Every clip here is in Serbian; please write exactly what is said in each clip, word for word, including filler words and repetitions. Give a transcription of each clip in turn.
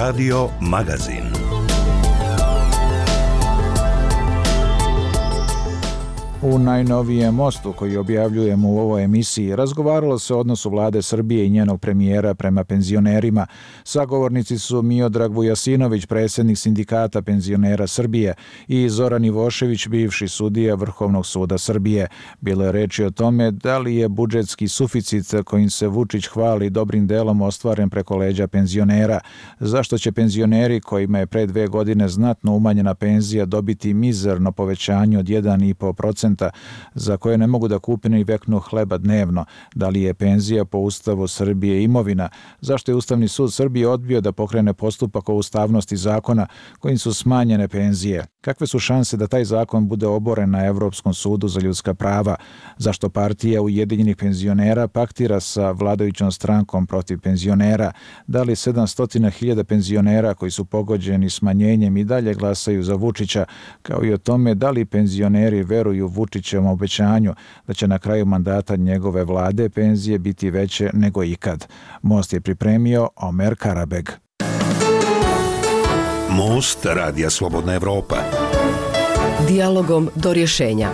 Radio Magazin. U najnovijem mostu koji objavljujemo u ovoj emisiji razgovaralo se o odnosu vlade Srbije i njenog premijera prema penzionerima. Sagovornici su Miodrag Vujasinović, predsjednik Sindikata penzionera Srbije, i Zoran Ivošević, bivši sudija Vrhovnog suda Srbije. Bilo je reči o tome da li je budžetski suficit kojim se Vučić hvali dobrim delom ostvaren preko leđa penzionera. Zašto će penzioneri kojima je pre dve godine znatno umanjena penzija dobiti mizerno povećanje od jedan i po procent za koje ne mogu da kupe ni veknu hleba dnevno? Da li je penzija po Ustavu Srbije imovina? Zašto je Ustavni sud Srbije odbio da pokrene postupak o ustavnosti zakona kojim su smanjene penzije? Kakve su šanse da taj zakon bude oboren na Evropskom sudu za ljudska prava? Zašto partija Ujedinjenih penzionera paktira sa vladajućom strankom protiv penzionera? Da li sedamsto hiljada penzionera koji su pogođeni smanjenjem i dalje glasaju za Vučića, kao i o tome da li penzioneri veruju Vučićevom obećanju da će na kraju mandata njegove vlade penzije biti veće nego ikad? Most je pripremio Omer Karabeg. Most Radija Slobodna Evropa. Dijalogom do rješenja.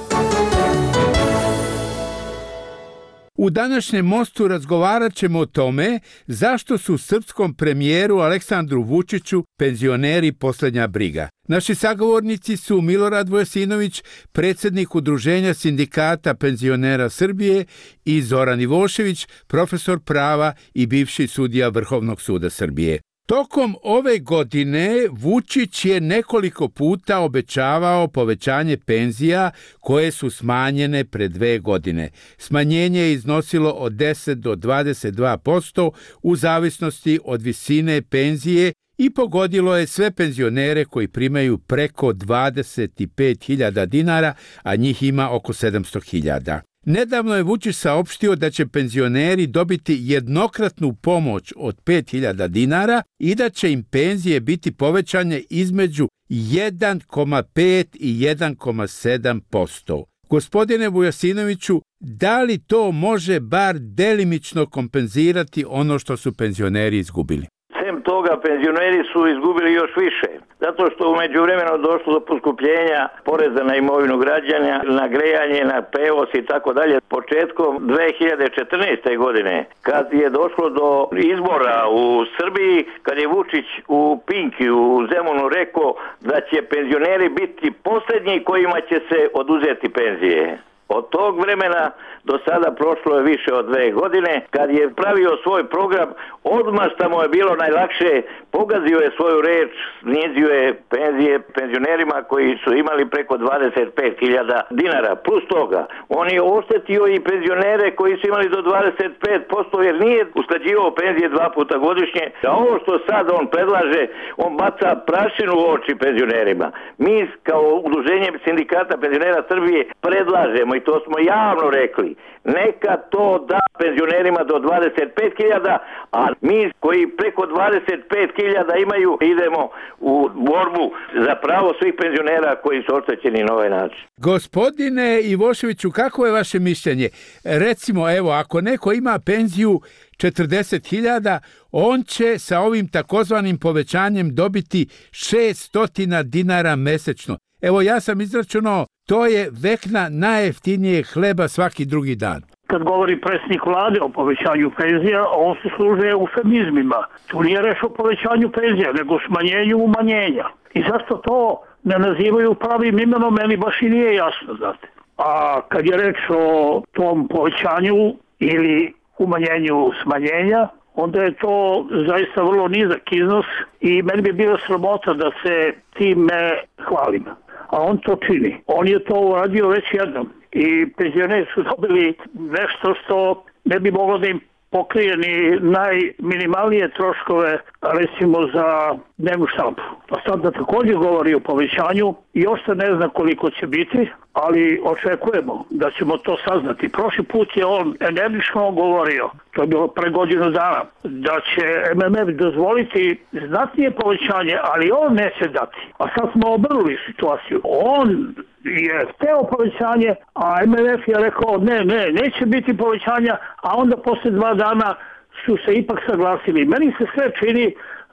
U današnjem mostu razgovarat ćemo o tome zašto su srpskom premijeru Aleksandru Vučiću penzioneri posljednja briga. Naši sagovornici su Milorad Vujasinović, predsjednik Udruženja Sindikata penzionera Srbije, i Zoran Ivošević, profesor prava i bivši sudija Vrhovnog suda Srbije. Tokom ove godine Vučić je nekoliko puta obećavao povećanje penzija koje su smanjene pre dve godine. Smanjenje je iznosilo od deset do dvadeset dva posto u zavisnosti od visine penzije i pogodilo je sve penzionere koji primaju preko dvadeset pet hiljada dinara, a njih ima oko sedamsto hiljada. Nedavno je Vučić saopštio da će penzioneri dobiti jednokratnu pomoć od pet hiljada dinara i da će im penzije biti povećane između jedan zarez pet i jedan zarez sedam posto. Gospodine Vujasinoviću, da li to može bar delimično kompenzirati ono što su penzioneri izgubili? Sem toga, penzioneri su izgubili još više, zato što u međuvremenu došlo do poskupljenja poreza na imovinu građana, na grejanje, na prevoz i tako dalje. Početkom dve hiljade četrnaeste. godine, kad je došlo do izbora u Srbiji, kad je Vučić u Pinki u Zemunu rekao da će penzioneri biti posljednji kojima će se oduzeti penzije. Od tog vremena do sada prošlo je više od dve godine. Kad je pravio svoj program, odmah što mu je bilo najlakše, pogazio je svoju reč, snizio je penzije penzionerima koji su imali preko dvadeset pet hiljada dinara. Plus toga, on je oštetio i penzionere koji su imali do dvadeset pet posto jer nije usklađivao penzije dva puta godišnje. A ovo što sad on predlaže, on baca prašinu u oči penzionerima. Mi kao Udruženje Sindikata penzionera Srbije predlažemo, i to smo javno rekli, neka to da penzionerima do dvadeset pet hiljada, a mi koji preko dvadeset pet hiljada imaju, idemo u borbu za pravo svih penzionera koji su oštećeni na ovaj način. Gospodine Ivoševiću, kako je vaše mišljenje? Recimo, evo, ako neko ima penziju četrdeset hiljada, on će sa ovim takozvanim povećanjem dobiti šeststo dinara mesečno. Evo, ja sam izračunao, to je vekna najjeftinijeg hleba svaki drugi dan. Kad govori predsjednik vlade o povećanju penzija, on se služe eufemizmima. Tu nije reč o povećanju penzija, nego smanjenju umanjenja. I zašto to ne nazivaju pravim imenom, meni baš i nije jasno, znate. A kad je reč o tom povećanju ili umanjenju smanjenja, onda je to zaista vrlo nizak iznos i meni bi bilo sramota da se time hvalim. A on to čini. On je to uradio već jednom. I penzioneri su dobili nešto što ne bi moglo da im pokrije ni najminimalnije troškove, recimo za dnevnu štampu. A sad da također govori o povećanju, još se ne zna koliko će biti, ali očekujemo da ćemo to saznati. Prošli put je on energično govorio, to je bilo pre godinu dana, da će em em ef dozvoliti znatnije povećanje, ali on neće dati. A sad smo obrnuli situaciju. On je hteo povećanje, a em em ef je rekao ne, ne, neće biti povećanja, a onda posle dva dana su se ipak saglasili. Meni se sve čini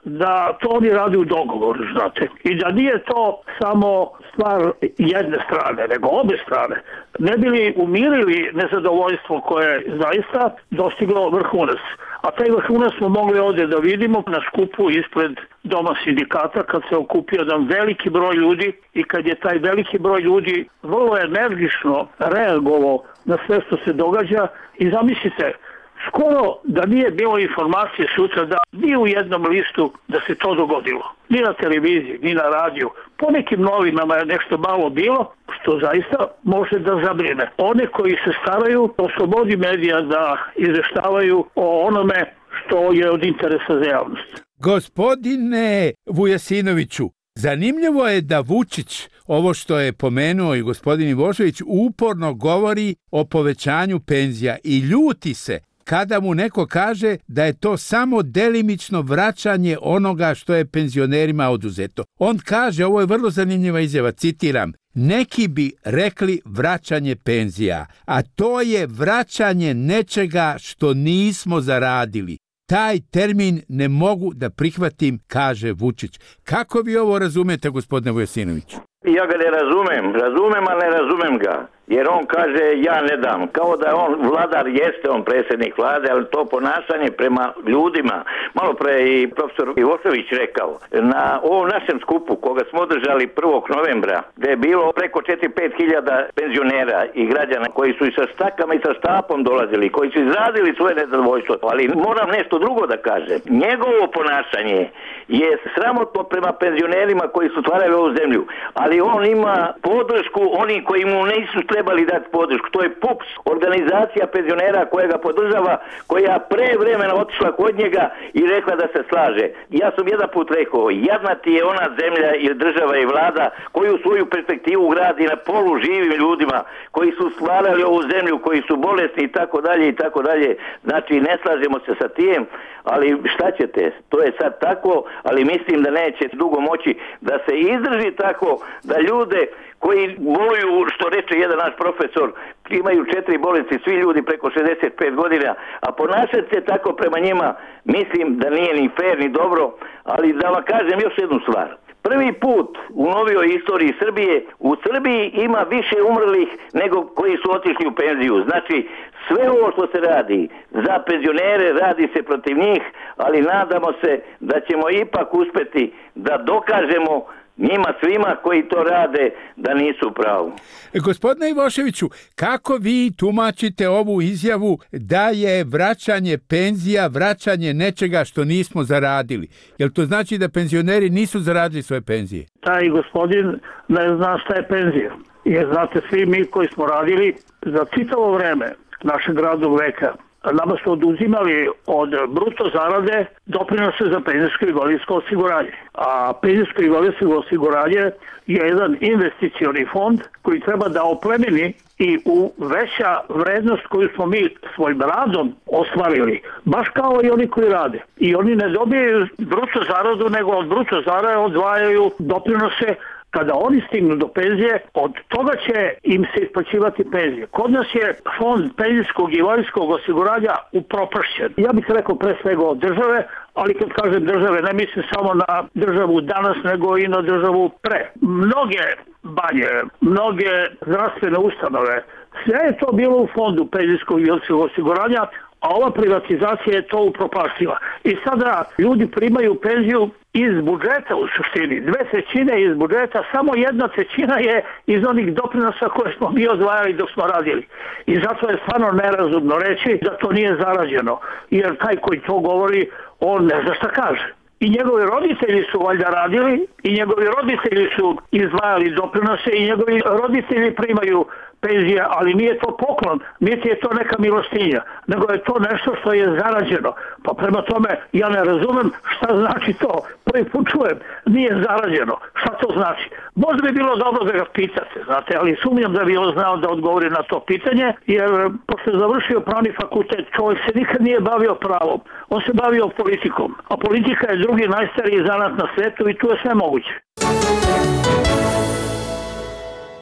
da to oni radi u dogovoru, znate. I da nije to samo stvar jedne strane, nego obe strane. Ne bi li umirili nezadovoljstvo koje je zaista dostiglo vrhunac. A taj vrhunac smo mogli ovdje da vidimo na skupu ispred Doma sindikata kad se okupio jedan veliki broj ljudi i kad je taj veliki broj ljudi vrlo energično reagovao na sve što se događa i zamislite, skoro da nije bilo informacije sutra da ni u jednom listu da se to dogodilo. Ni na televiziji, ni na radiju. Po nekim novinama je nešto malo bilo, što zaista može da zabrine. One koji se staraju o slobodi medija da izveštavaju o onome što je od interesa za javnost. Gospodine Vujasinoviću, zanimljivo je da Vučić, ovo što je pomenuo i gospodin Ivošević, uporno govori o povećanju penzija i ljuti se kada mu neko kaže da je to samo delimično vraćanje onoga što je penzionerima oduzeto. On kaže, ovo je vrlo zanimljiva izjava, citiram, neki bi rekli vraćanje penzija, a to je vraćanje nečega što nismo zaradili. Taj termin ne mogu da prihvatim, kaže Vučić. Kako vi ovo razumete, gospodine Vujasinoviću? Ja ga ne razumem, razumem, ali ne razumem ga. Jer on kaže ja ne dam. Kao da on vladar, jeste on predsjednik vlade, ali to ponašanje prema ljudima. Malo pre i profesor Ivošević rekao, na ovom našem skupu koga smo održali prvog novembra, gde je bilo preko četiri do pet hiljada penzionera i građana koji su i sa štakama i sa štapom dolazili, koji su izrazili svoje nezadovoljstvo. Ali moram nešto drugo da kažem. Njegovo ponašanje je sramotno prema penzionerima koji su stvarali ovu zemlju, ali on ima podršku onih koji mu nisu trebali dati podršku. To je P U P S, organizacija penzionera koja ga podržava, koja pre vremena otišla kod njega i rekla da se slaže. Ja sam jedan put rekao, jadna ti je ona zemlja ili država i vlada koju svoju perspektivu gradi na polu živim ljudima koji su stvarali ovu zemlju, koji su bolesni i tako dalje i tako dalje. Znači ne slažemo se sa tim, ali šta ćete? To je sad tako, ali mislim da neće dugo moći da se izdrži tako da ljude koji boluju, što reče jedan naš profesor, imaju četiri bolesti, svi ljudi preko šezdeset pet godina, a ponašati se tako prema njima, mislim da nije ni fair ni dobro, ali da vam kažem još jednu stvar. Prvi put u novijoj istoriji Srbije, u Srbiji ima više umrlih nego koji su otišli u penziju. Znači, sve ovo što se radi za penzionere, radi se protiv njih, ali nadamo se da ćemo ipak uspeti da dokažemo njima svima koji to rade da nisu pravu. Gospodine Ivoševiću, kako vi tumačite ovu izjavu da je vraćanje penzija, vraćanje nečega što nismo zaradili? Jel to znači da penzioneri nisu zaradili svoje penzije? Taj gospodin ne zna šta je penzija. Jer znate, svi mi koji smo radili za čitavo vreme našeg radnog veka, nama su oduzimali od bruto zarade doprinose za penzijsko i invalidsko osiguranje. A penzijsko i invalidsko osiguranje je jedan investicioni fond koji treba da oplemeni i uveća vrednost koju smo mi svojim radom ostvarili. Baš kao i oni koji rade. I oni ne dobijaju bruto zaradu, nego od bruto zarade odvajaju doprinose. Kada oni stignu do penzije, od toga će im se isplaćivati penzije. Kod nas je fond penzijskog i invalidskog osiguranja upropašćen. Ja bih rekao pre svega od države, ali kad kažem države, ne mislim samo na državu danas, nego i na državu pre. Mnoge banje, mnoge zdravstvene ustanove, sve je to bilo u fondu penzijskog i invalidskog osiguranja, a ova privatizacija je to upropaštila. I sada ljudi primaju penziju iz budžeta u suštini. Dve trećine iz budžeta, samo jedna trećina je iz onih doprinosa koje smo mi odvajali dok smo radili. I zato je stvarno nerazumno reći da to nije zarađeno. Jer taj koji to govori, on ne zna šta kaže. I njegovi roditelji su valjda radili, i njegovi roditelji su izdvajali doprinose, i njegovi roditelji primaju penzije, ali nije to poklon, niti je to neka milostinja, nego je to nešto što je zarađeno. Pa prema tome, ja ne razumem šta znači to. Prvi put čujem, nije zarađeno. Šta to znači? Možda bi bilo dobro da ga pitate, znate, ali sumnjam da bi on znao da odgovori na to pitanje, jer pošto je završio pravni fakultet, čovjek se nikad nije bavio pravom. On se bavio politikom, a politika je drugi najstariji zanat na svetu i tu je sve moguće.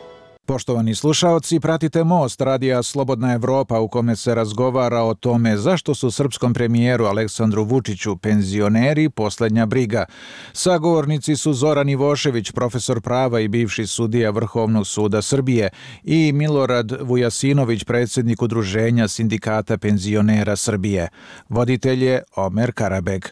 Poštovani slušaoci, pratite Most radija Slobodna Evropa u kome se razgovara o tome zašto su srpskom premijeru Aleksandru Vučiću penzioneri poslednja briga. Sagovornici su Zoran Ivošević, profesor prava i bivši sudija Vrhovnog suda Srbije, i Milorad Vujasinović, predsjednik Udruženja sindikata penzionera Srbije. Voditelj je Omer Karabeg.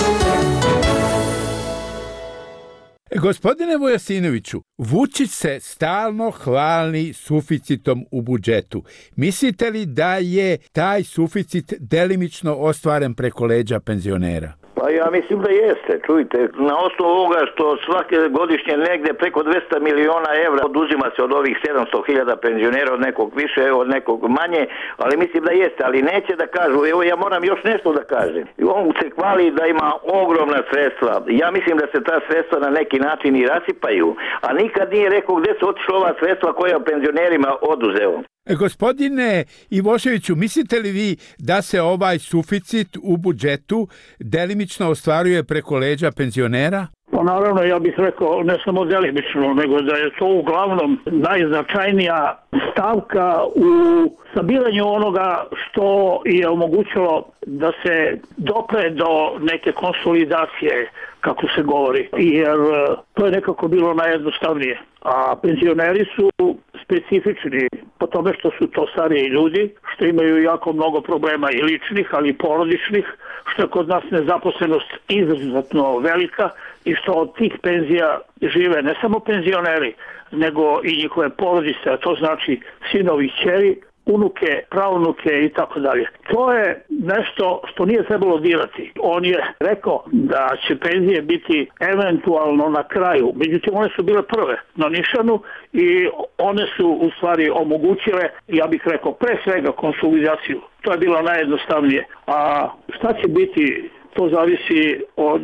Gospodine Vujasinoviću, Vučić se stalno hvali suficitom u budžetu. Mislite li da je taj suficit delimično ostvaren preko leđa penzionera? Pa ja mislim da jeste, čujte, na osnovu ovoga što svake godišnje negde preko dvesta miliona evra oduzima se od ovih sedamsto hiljada penzionera, od nekog više, od nekog manje, ali mislim da jeste, ali neće da kažu, evo ja moram još nešto da kažem. On se hvali da ima ogromna sredstva, ja mislim da se ta sredstva na neki način i rasipaju, a nikad nije rekao gde su otišla ova sredstva koja penzionerima oduzeo. Gospodine Ivoševiću, mislite li vi da se ovaj suficit u budžetu delimično ostvaruje preko leđa penzionera? Pa naravno, ja bih rekao ne samo delimično, nego da je to uglavnom najznačajnija stavka u sabiranju onoga što je omogućilo da se dopre do neke konsolidacije, kako se govori, jer to je nekako bilo najjednostavnije. A penzioneri su specifični po tome što su to stariji ljudi, što imaju jako mnogo problema i ličnih, ali i porodičnih, što je kod nas nezaposlenost izuzetno velika i što od tih penzija žive ne samo penzioneri, nego i njihove porodice, a to znači sinovi, kćeri, unuke, pravunuke i tako dalje. To je nešto što nije trebalo dirati. On je rekao da će penzije biti eventualno na kraju, međutim one su bile prve na nišanu i one su u stvari omogućile, ja bih rekao, pre svega konsolidaciju. To je bilo najjednostavnije. A šta će biti, to zavisi od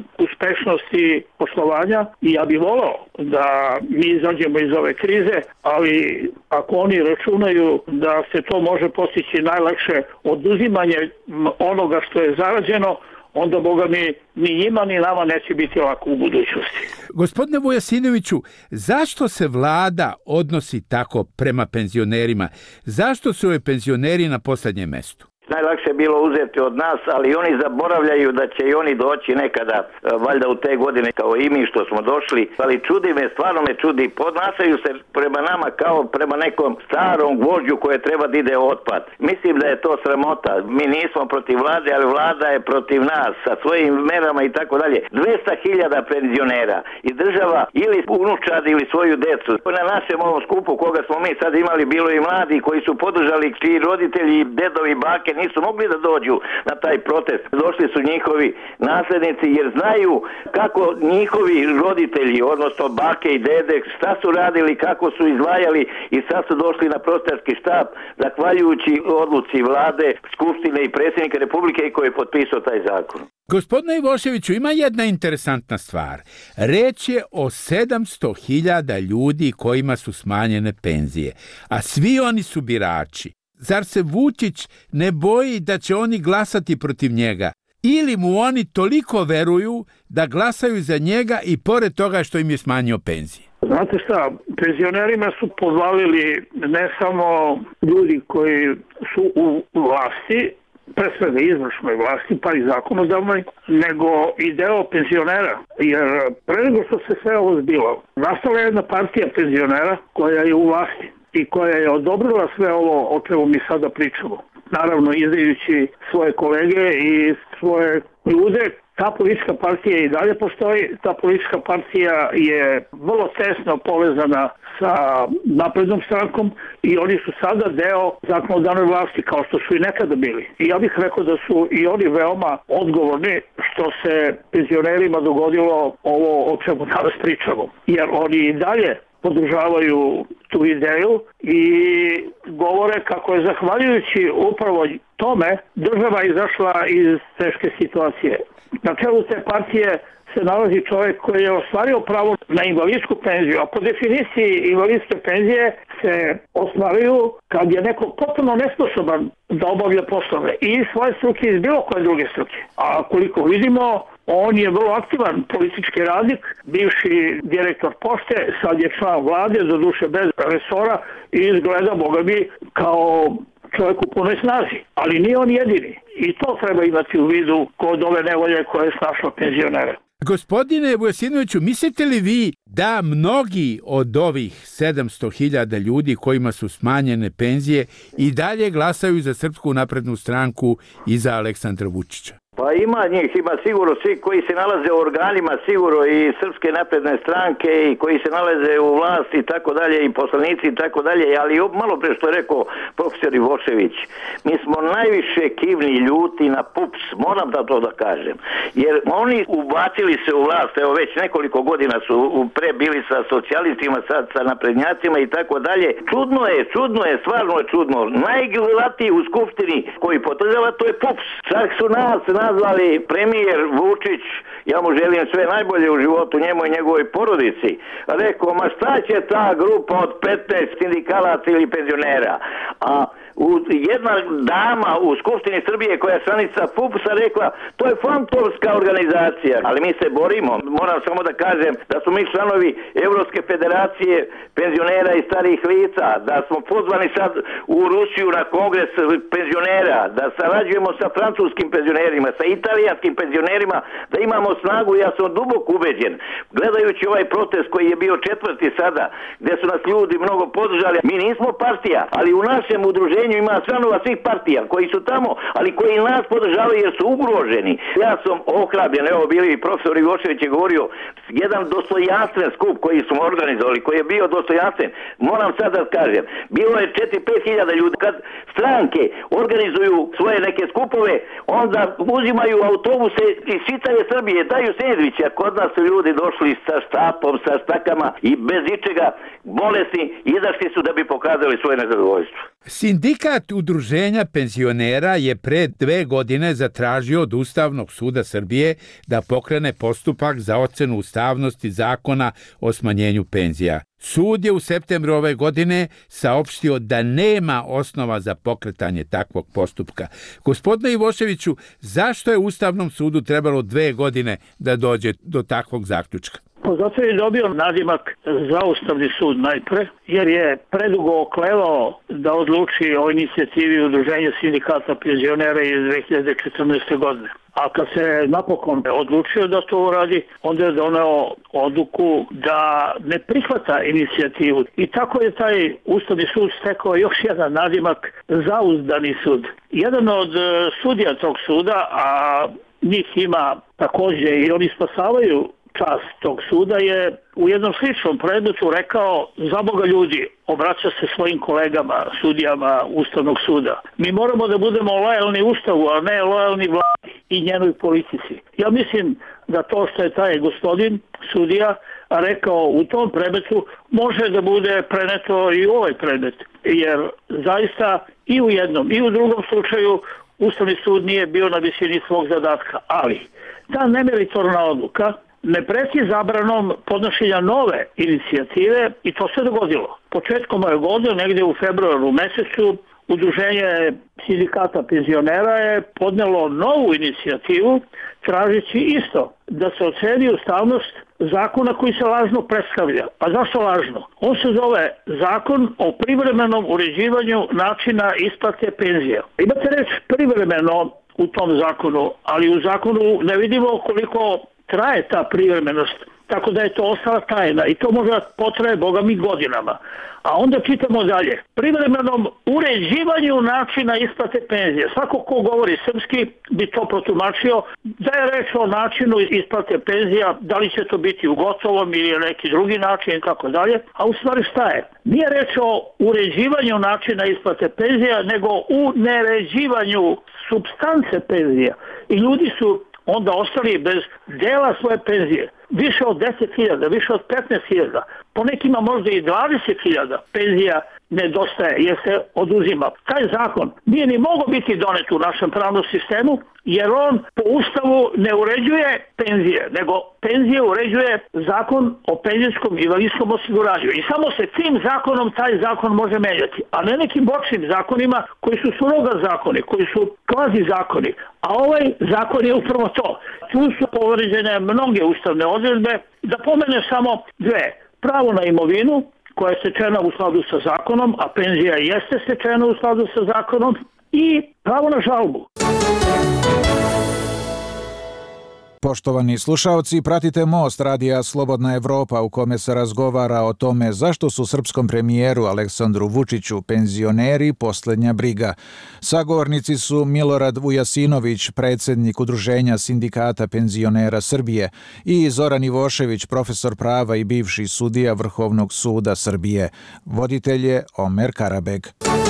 uspešnosti poslovanja i ja bih volao da mi izađemo iz ove krize, ali ako oni računaju da se to može postići najlakše oduzimanje onoga što je zarađeno, onda, Boga mi, ni njima ni nama neće biti lako u budućnosti. Gospodine Vujasinoviću, zašto se vlada odnosi tako prema penzionerima? Zašto su joj penzioneri na poslednjem mestu? Najlakše je bilo uzeti od nas, ali oni zaboravljaju da će i oni doći nekada, valjda u te godine kao i mi što smo došli, ali čudi me, stvarno me čudi, podnašaju se prema nama kao prema nekom starom gvožđu koje treba da ide otpad. Mislim da je to sramota, mi nismo protiv vlade, ali vlada je protiv nas sa svojim merama i tako dalje. dvesta hiljada penzionera i država ili unučad ili svoju decu. Na našem ovom skupu koga smo mi sad imali, bilo i mladi koji su podržali, čiji roditelji, dedovi, bake nisu mogli da dođu na taj protest. Došli su njihovi naslednici jer znaju kako njihovi roditelji, odnosno bake i dede, šta su radili, kako su izdvajali i sad su došli na prostorski štab zahvaljujući odluci vlade, skupštine i predsjednika Republike koji je potpisao taj zakon. Gospodine Ivoševiću, ima jedna interesantna stvar. Reč je o sedamsto hiljada ljudi kojima su smanjene penzije, a svi oni su birači. Zar se Vučić ne boji da će oni glasati protiv njega? Ili mu oni toliko veruju da glasaju za njega i pored toga što im je smanjio penzije? Znate šta, penzionerima su podvalili ne samo ljudi koji su u vlasti, pre svega izvršnoj vlasti, pa i zakonodavnoj, nego i deo penzionera. Jer pre nego što se sve ovo zbilo, nastala je jedna partija penzionera koja je u vlasti i koja je odobrila sve ovo o čemu mi sada pričamo. Naravno, izdajući svoje kolege i svoje ljude, ta politička partija i dalje postoji. Ta politička partija je vrlo tesno povezana sa naprednom strankom i oni su sada deo zakonodavne vlasti kao što su i nekada bili. I ja bih rekao da su i oni veoma odgovorni što se penzionerima dogodilo ovo o čemu danas pričamo. Jer oni i dalje podržavaju tu ideju i govore kako je zahvaljujući upravo tome država izašla iz teške situacije. Na čelu te partije se nalazi čovjek koji je ostvario pravo na invalidsku penziju, a po definiciji invalidske penzije se ostvaruju kad je neko potpuno nesposoban da obavlja poslove i svoje struke iz bilo koje druge struke. A koliko vidimo, on je vrlo aktivan politički radnik, bivši direktor pošte, sad je član vlade, doduše bez resora i izgleda, boga mi, kao čovjek u punoj snazi. Ali nije on jedini. I to treba imati u vidu kod ove nevolje koje je snašla penzionere. Gospodine Vujasinoviću, mislite li vi da mnogi od ovih sedamsto hiljada ljudi kojima su smanjene penzije i dalje glasaju za Srpsku naprednu stranku i za Aleksandra Vučića? Pa ima njih, ima sigurno svi koji se nalaze u organima, sigurno i Srpske napredne stranke i koji se nalaze u vlasti i tako dalje i poslanici i tako dalje, ali malo pre što je rekao profesor Ivošević, mi smo najviše kivni ljuti na P U P S, moram da to da kažem, jer oni ubacili se u vlast, evo već nekoliko godina su pre bili sa socijalistima, sad sa naprednjacima i tako dalje. Čudno je, čudno je, stvarno je čudno. Najgledatiji u skupštini koji podržava to je P U P S. Čak su nas nazvali premijer Vučić, ja mu želim sve najbolje u životu, njemu i njegovoj porodici. Rekao, ma šta će ta grupa od petnaest sindikalaca ili penzionera? A jedna dama u Skupštini Srbije koja je članica P U P S-a rekla, to je fantomska organizacija, ali mi se borimo. Moram samo da kažem da smo mi članovi Evropske federacije penzionera i starih lica, da smo pozvani sad u Rusiju na kongres penzionera, da sarađujemo sa francuskim penzionerima, sa italijanskim penzionerima, da imamo snagu. Ja sam duboko ubeđen, gledajući ovaj protest koji je bio četvrti sada, gde su nas ljudi mnogo podržali. Mi nismo partija, ali u našem udruženju ima članova svih partija koji su tamo, ali koji nas podržavaju jer su ugroženi. Ja sam ohrabljen, evo bili i profesor Ivošević je govorio, jedan dostojanstven skup koji smo organizovali, koji je bio dostojanstven. Moram sad da kažem, bilo je četiri do pet hiljada ljudi. Kad stranke organizuju svoje neke skupove, onda uzimaju autobuse iz čitave Srbije, daju sendviče, a kod nas su ljudi došli sa štapom, sa stakama i bez ičega, bolesni, izašli su da bi pokazali svoje nezadovoljstvo. Sindikat udruženja penzionera je pre dve godine zatražio od Ustavnog suda Srbije da pokrene postupak za ocenu ustavnosti zakona o smanjenju penzija. Sud je u septembru ove godine saopštio da nema osnova za pokretanje takvog postupka. Gospodine Ivoševiću, zašto je Ustavnom sudu trebalo dve godine da dođe do takvog zaključka? Pa zato je dobio nadimak za Ustavni sud najpre, jer je predugo oklevao da odluči o inicijativi udruženja sindikata penzionera iz dve hiljade četrnaeste. godine. A kad se napokon odlučio da to uradi, onda je doneo odluku da ne prihvata inicijativu. I tako je taj Ustavni sud stekao još jedan nadimak za Ustavni sud. Jedan od sudija tog suda, a njih ima također i oni spasavaju čast tog suda, je u jednom sličnom predmetu rekao, za Boga ljudi, obraća se svojim kolegama, sudijama Ustavnog suda. Mi moramo da budemo lojalni Ustavu, a ne lojalni vladi i njenoj politici. Ja mislim da to što je taj gospodin sudija rekao u tom predmetu može da bude preneto i u ovaj predmet. Jer zaista i u jednom i u drugom slučaju Ustavni sud nije bio na visini svog zadatka. Ali ta nemeritorna odluka ne preti zabranom podnošenja nove inicijative i to se dogodilo. Početkom ove godine, negdje u februaru mesecu, udruženje sindikata penzionera je podnelo novu inicijativu tražeći isto da se oceni ustavnost zakona koji se lažno predstavlja. A zašto lažno? On se zove Zakon o privremenom uređivanju načina isplate penzija. Imate reč privremeno u tom zakonu, ali u zakonu ne vidimo koliko traje ta privremenost, tako da je to ostala tajna i to možda potraje, Boga mi, godinama. A onda čitamo dalje. Privremenom uređivanju načina isplate penzije. Svako ko govori srpski bi to protumačio da je reč o načinu isplate penzija, da li će to biti u gotovom ili neki drugi način i tako dalje. A u stvari šta je? Nije reč o uređivanju načina isplate penzija, nego u neređivanju supstance penzija. I ljudi su onda ostali bez dela svoje penzije. Više od deset hiljada, više od petnaest hiljada, po nekima možda i dvadeset hiljada penzija nedostaje, jer se oduzima. Taj zakon nije ni mogao biti donet u našem pravnom sistemu, jer on po Ustavu ne uređuje penzije, nego penzije uređuje zakon o penzijskom i invalidskom osiguranju. I samo se tim zakonom taj zakon može menjati, a ne nekim bočnim zakonima koji su suroga zakoni, koji su kvazi zakoni. A ovaj zakon je upravo to. Tu su povređene mnoge ustavne odredbe. Da pomene samo dve. Pravo na imovinu, koja je stečena u skladu sa zakonom, a penzija jeste stečena u skladu sa zakonom, i pravo na žalbu. Poštovani slušaoci, pratite Most radija Slobodna Evropa u kome se razgovara o tome zašto su srpskom premijeru Aleksandru Vučiću penzioneri posljednja briga. Sagovornici su Milorad Vujasinović, predsjednik Udruženja sindikata penzionera Srbije, i Zoran Ivošević, profesor prava i bivši sudija Vrhovnog suda Srbije. Voditelj je Omer Karabeg.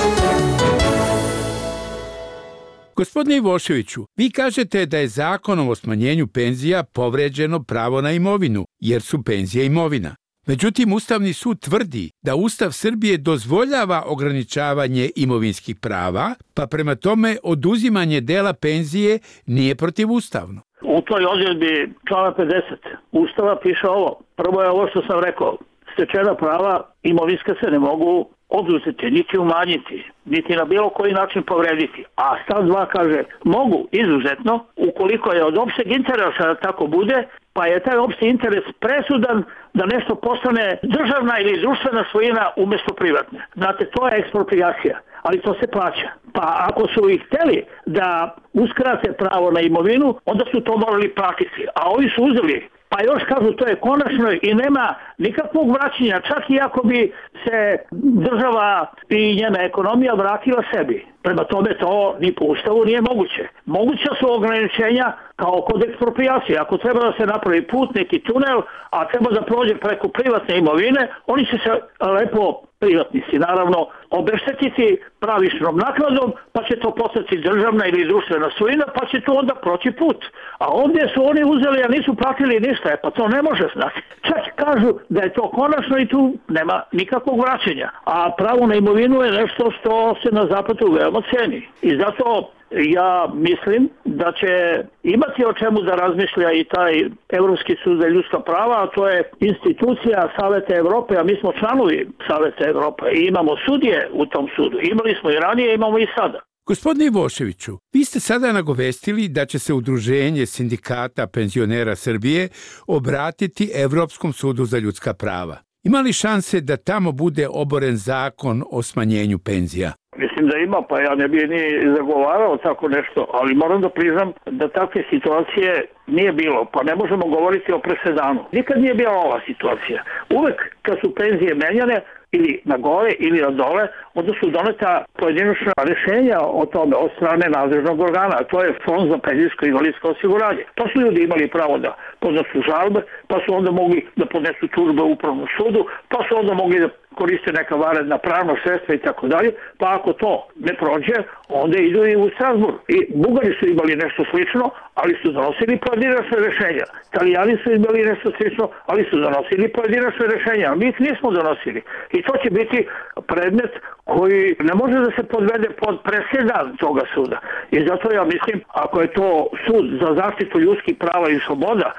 Gospodine Ivoševiću, vi kažete da je zakonom o smanjenju penzija povređeno pravo na imovinu, jer su penzije imovina. Međutim, Ustavni sud tvrdi da Ustav Srbije dozvoljava ograničavanje imovinskih prava, pa prema tome oduzimanje dela penzije nije protivustavno. U toj odredbi člana pedeset Ustava piše ovo. Prvo je ovo što sam rekao. Stečena prava imovinska se ne mogu oduzeti, niti umanjiti, niti na bilo koji način povrediti. A stav dva kaže, mogu izuzetno, ukoliko je od opšteg interesa da tako bude, pa je taj opšti interes presudan da nešto postane državna ili društvena svojina umjesto privatne. Znate, to je eksproprijacija, ali to se plaća. Pa ako su ih hteli da uskrate pravo na imovinu, onda su to morali platiti. A ovi su uzeli. Pa još kažu, to je konačno i nema nikakvog vraćanja, čak i ako bi se država i njena ekonomija vratila sebi. Prema tome to ni po Ustavu nije moguće. Moguća su ograničenja kao kod eksproprijacije. Ako treba da se napravi put, neki tunel, a treba da prođe preko privatne imovine, oni će se lepo privatnici, naravno, obeštetiti pravičnom naknadom, pa će to postati državna ili društvena svojina, pa će to onda proći put. A ovdje su oni uzeli, a nisu platili ništa, pa to ne može znati. Čak kažu da je to konačno i tu nema nikakvog vraćanja. A pravo na imovinu je nešto što se na zapadu veoma ceni. I zato ja mislim da će imati o čemu da razmišlja i taj Evropski sud za ljudska prava, a to je institucija Saveta Evrope, a mi smo članovi Saveta Evrope i imamo sudije u tom sudu. Imali smo i ranije, imamo i sada. Gospodine Ivoševiću, vi ste sada nagovestili da će se Udruženje sindikata penzionera Srbije obratiti Evropskom sudu za ljudska prava. Ima li šanse da tamo bude oboren zakon o smanjenju penzija? Mislim da ima, pa ja ne bi ni zagovarao tako nešto, ali moram da priznam da takve situacije nije bilo, pa ne možemo govoriti o presedanu. Nikad nije bila ova situacija. Uvek kad su penzije menjane, ili na gore ili na dole, onda su doneta pojedinačna rješenja o tome od strane nadležnog organa, a to je Fond za penzijsko i invalidsko osiguranje. Pa su ljudi imali pravo da podnesu žalbe, pa su onda mogli da podnesu tužbe u upravnom sudu, pa su onda mogli da koriste neka vanredna pravna sredstva i tako dalje, pa ako to ne prođe, onda idu i u Strasburg. I Bugari su imali nešto slično, ali su donosili pojedinačne rješenja. Italijani su imali nešto slično, ali su donosili pojedinačne rješenja. Mi ih nismo donosili. I to će biti predmet koji ne može da se podvede pod presedan toga suda. I zato ja mislim, ako je to sud za zaštitu ljudskih prava i sloboda,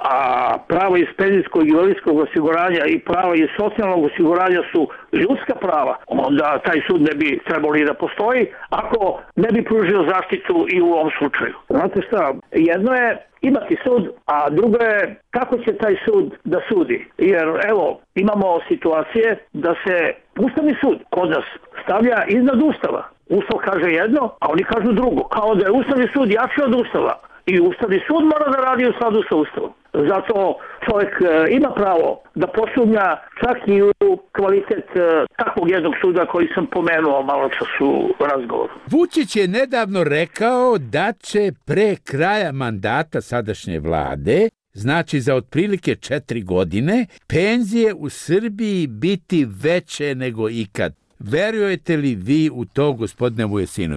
a prava iz penzijskog i invalidskog osiguranja i prava iz socijalnog osiguranja su ljudska prava, onda taj sud ne bi trebalo i da postoji ako ne bi pružio zaštitu i u ovom slučaju. Znate šta, jedno je imati sud, a drugo je kako će taj sud da sudi. Jer evo, imamo situacije da se Ustavni sud kod nas stavlja iznad Ustava. Ustav kaže jedno, a oni kažu drugo. Kao da je Ustavni sud jači od Ustava. I Ustavni sud mora da radi u skladu sa Ustavom. Zato čovjek e, ima pravo da posumnja čak i u kvalitet e, takvog jednog suda koji sam pomenuo malo čas u razgovoru. Vučić je nedavno rekao da će pre kraja mandata sadašnje vlade, znači za otprilike četiri godine, penzije u Srbiji biti veće nego ikad. Verujete li vi u to, gospodine Vujasinoviću?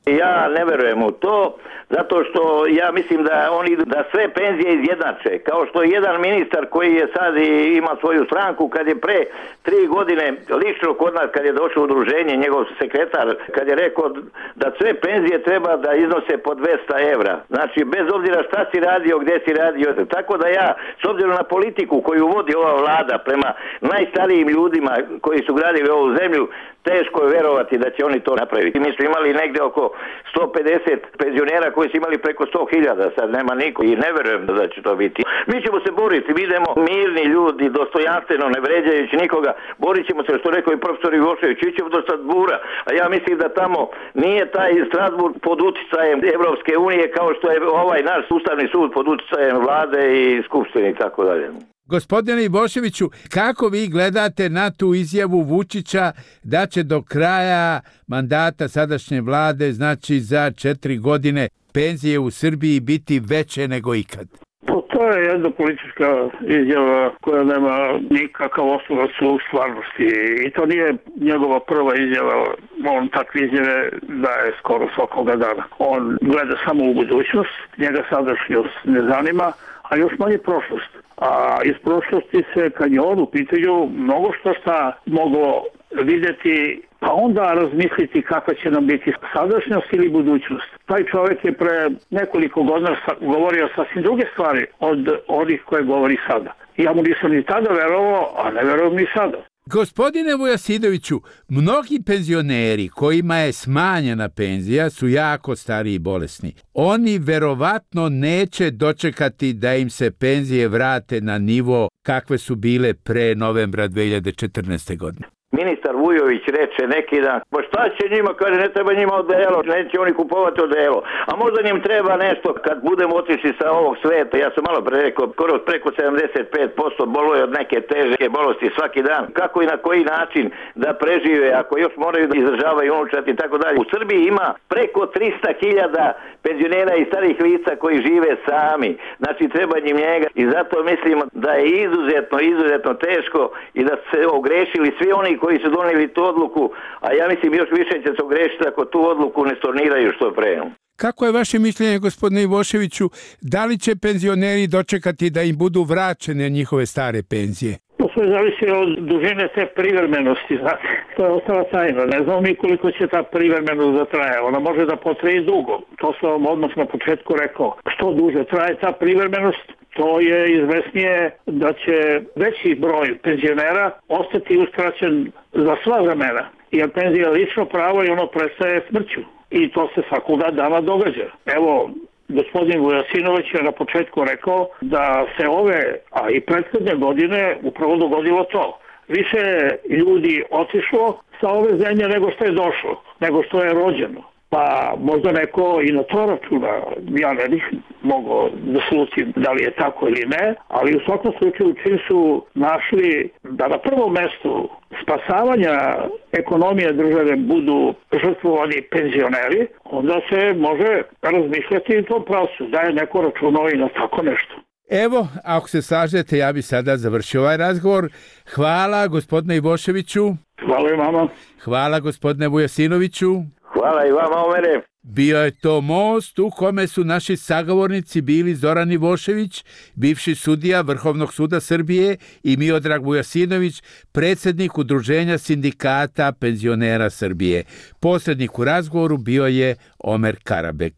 Ja ne verujem u to, zato što ja mislim da oni da sve penzije izjednače. Kao što jedan ministar koji je sad i ima svoju stranku, kad je pre tri godine lično kod nas, kad je došlo udruženje, njegov sekretar, kad je rekao da sve penzije treba da iznose po dvesta evra. Znači, bez obzira šta si radio, gde si radio. Tako da ja, s obzirom na politiku koju vodi ova vlada prema najstarijim ljudima koji su gradili ovu zemlju, teško je verovati da će oni to napraviti. Mi smo imali negde oko sto pedeset penzionera koji su imali preko sto hiljada, sad nema niko i ne verujem da će to biti. Mi ćemo se boriti, vidimo mirni ljudi, dostojanstveno, ne vređajući nikoga, borit ćemo se, što rekao i profesor Ivošević, ićemo do Strasbura, a ja mislim da tamo nije taj Strasburg pod uticajem Evropske unije kao što je ovaj naš ustavni sud pod uticajem vlade i skupštine i tako dalje. Gospodine Ivoševiću, kako vi gledate na tu izjavu Vučića da će do kraja mandata sadašnje vlade, znači za četiri godine, penzije u Srbiji biti veće nego ikad? To je jedna politička izjava koja nema nikakav osnovac u stvarnosti i to nije njegova prva izjava. On takve izjave daje skoro svakoga dana. On gleda samo u budućnost, njega sadašnjost ne zanima, a još manje prošlost. A iz prošlosti se, kad je on u pitanju, mnogo što šta moglo vidjeti, pa onda razmisliti kakva će nam biti sadašnjost ili budućnost. Taj čovjek je pre nekoliko godina govorio sasvim druge stvari od onih koje govori sada. Ja mu nisam ni tada verovao, a ne verujem ni sada. Gospodine Vujasidoviću, mnogi penzioneri kojima je smanjena penzija su jako stari i bolesni. Oni verovatno neće dočekati da im se penzije vrate na nivo kakve su bile pre novembra dve hiljade četrnaeste. godine. Ministar Vujović reče neki dan, pa šta će njima, kaže, ne treba njima odelo, neće oni kupovati odelo, a možda njim treba nešto kad budemo otišli sa ovog sveta. Ja sam malo pre rekao, skoro preko sedamdeset pet posto boluje od neke teže bolesti svaki dan. Kako i na koji način da prežive, ako još moraju da izdržavaju unučati i tako dalje. U Srbiji ima preko trista hiljada penzionera i starih lica koji žive sami, znači treba njim njega i zato mislim da je izuzetno, izuzetno teško i da se ogrešili svi oni koji su donijeli tu odluku, a ja mislim još više će se ogrešiti ako tu odluku ne storniraju što pre. Kako je vaše mišljenje, gospodine Ivoševiću, da li će penzioneri dočekati da im budu vraćene njihove stare penzije? To sve zavisi od dužine te privremenosti, znate. To je ostala tajna. Ne znamo mi koliko će ta privremenost da traje. Ona može da potraje dugo. To sam vam odmah na početku rekao. Što duže traje ta privremenost, to je izvesnije da će veći broj penzionera ostati uskraćen za sva vremena. Jer penzija je lično pravo i ono prestaje smrću. I to se svakoga dana događa. Evo, gospodin Vujasinović je na početku rekao da se ove, a i prethodne godine upravo dogodilo to. Više ljudi otišlo sa ove zemlje nego što je došlo, nego što je rođeno. Pa možda neko i na to računa, ja ne bih mogao da slutim da li je tako ili ne, ali u svakom slučaju čim su našli da na prvom mestu spasavanja ekonomije države budu žrtvovani penzioneri, onda se može razmišljati i to pravcu, da je neko računao i na tako nešto. Evo, ako se slažete, ja bi sada završio ovaj razgovor. Hvala gospodine Ivoševiću. Hvala i vama. Hvala gospodine Vujasinoviću. Hvala i vama, Omere. Bio je to most u kome su naši sagovornici bili Zoran Ivošević, bivši sudija Vrhovnog suda Srbije, i Miodrag Vujasinović, predsjednik Udruženja sindikata penzionera Srbije. Posrednik u razgovoru bio je Omer Karabek.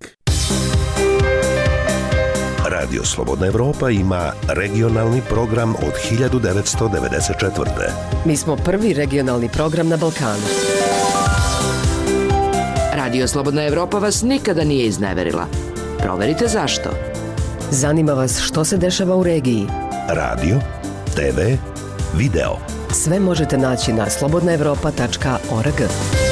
Radio Slobodna Evropa ima regionalni program od hiljadu devetsto devedeset četvrte. Mi smo prvi regionalni program na Balkanu. Radio Slobodna Evropa vas nikada nije izneverila. Proverite zašto. Zanima vas što se dešava u regiji. Radio, te ve, video. Sve možete naći na slobodna evropa tačka org.